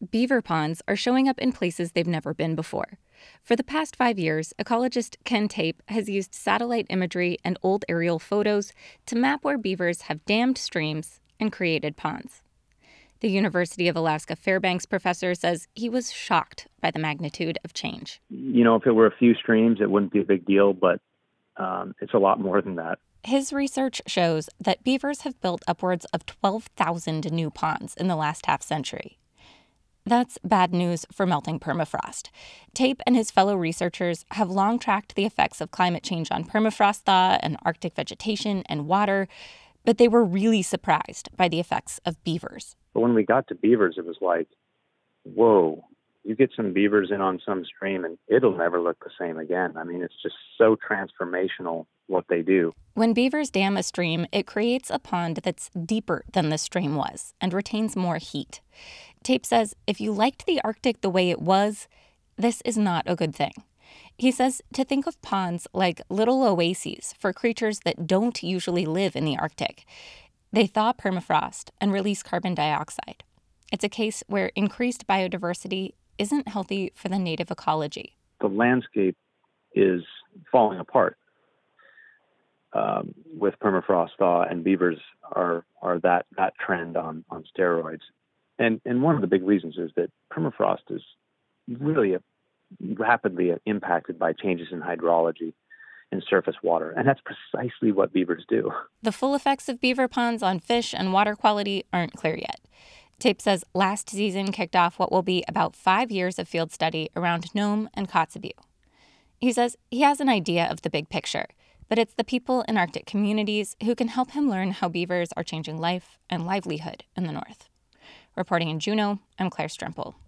beaver ponds are showing up in places they've never been before. For the past 5 years, ecologist Ken Tape has used satellite imagery and old aerial photos to map where beavers have dammed streams and created ponds. The University of Alaska Fairbanks professor says he was shocked by the magnitude of change. If it were a few streams, it wouldn't be a big deal, but it's a lot more than that. His research shows that beavers have built upwards of 12,000 new ponds in the last half-century. That's bad news for melting permafrost. Tape and his fellow researchers have long tracked the effects of climate change on permafrost thaw and Arctic vegetation and water, but they were really surprised by the effects of beavers. But when we got to beavers, it was like, whoa, you get some beavers in on some stream and it'll never look the same again. I mean, it's just so transformational what they do. When beavers dam a stream, it creates a pond that's deeper than the stream was and retains more heat. Tape says if you liked the Arctic the way it was, this is not a good thing. He says to think of ponds like little oases for creatures that don't usually live in the Arctic. They thaw permafrost and release carbon dioxide. It's a case where increased biodiversity isn't healthy for the native ecology. The landscape is falling apart with permafrost thaw, and beavers are that trend on steroids. And one of the big reasons is that permafrost is really rapidly impacted by changes in hydrology and surface water, and that's precisely what beavers do. The full effects of beaver ponds on fish and water quality aren't clear yet. Tape says last season kicked off what will be about 5 years of field study around Nome and Kotzebue. He says he has an idea of the big picture, but it's the people in Arctic communities who can help him learn how beavers are changing life and livelihood in the North. Reporting in Juneau, I'm Claire Stremple.